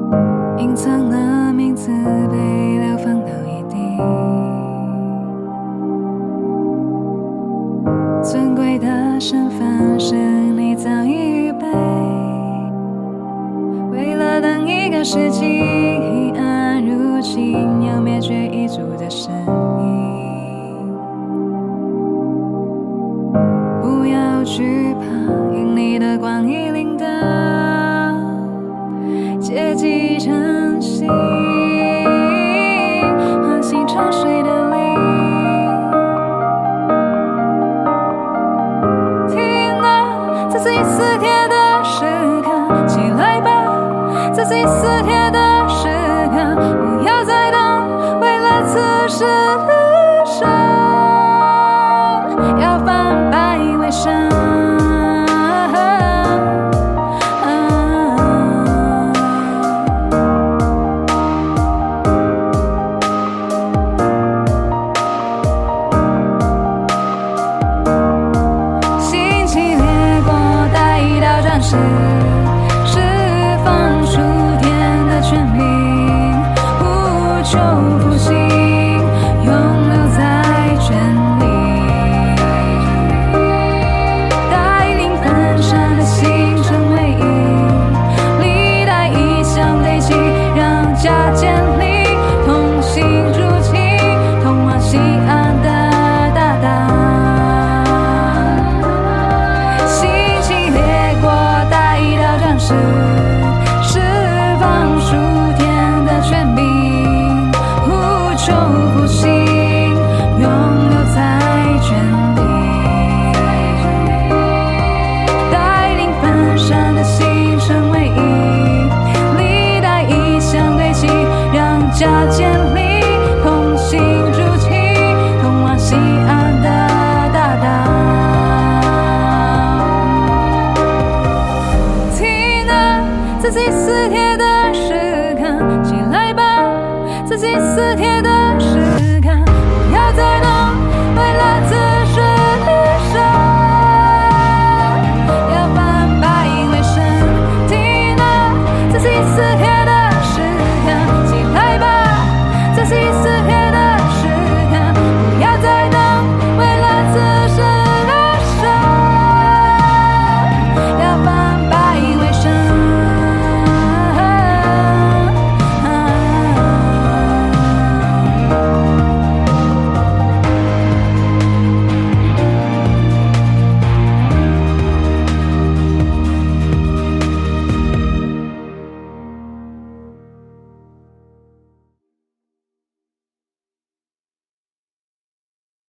隐藏了名字被流放到一地，尊贵的身份是你早已预备，为了等一个世纪，黑暗入侵，要灭绝一族的声音。不要惧怕，因你的光已领导阶级成型，唤醒沉睡的灵。听啊，这是一撕铁的时刻，起来吧，这是一撕铁的时刻，不要再等，为了此时的生，要反败为胜。释放属天的权柄，无求复兴，永留在权力，带领分散的心成为一，历代异象堆积，让家建立，同心筑起，通往西安的大道。释放属天的权柄，无求复兴，永留在权力，带领分散的心成为一，历代异象堆积，让家建立，同心筑起，通往西安的大道。这是一撕铁的时刻，起来吧，这是一撕铁